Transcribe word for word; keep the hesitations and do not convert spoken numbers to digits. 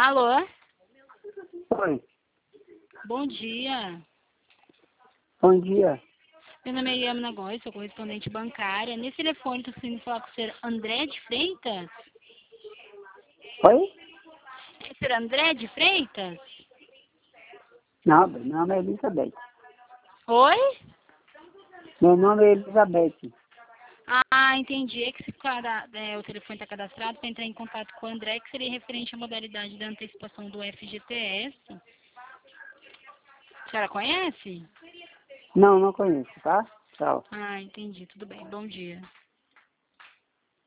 Alô? Oi, Bom dia. bom dia. Meu nome é Iamna Góes, sou correspondente bancária. Nesse telefone, estou conseguindo falar com o senhor André de Freitas? Oi? É o senhor André de Freitas? Não, meu nome é Elizabeth. Oi? Meu nome é Elizabeth. Ah, entendi. É que se cada, é, o telefone está cadastrado para entrar em contato com o André, que seria referente à modalidade da antecipação do F G T S. A senhora conhece? Não, não conheço, tá? Tchau. Ah, entendi. Tudo bem. Bom dia.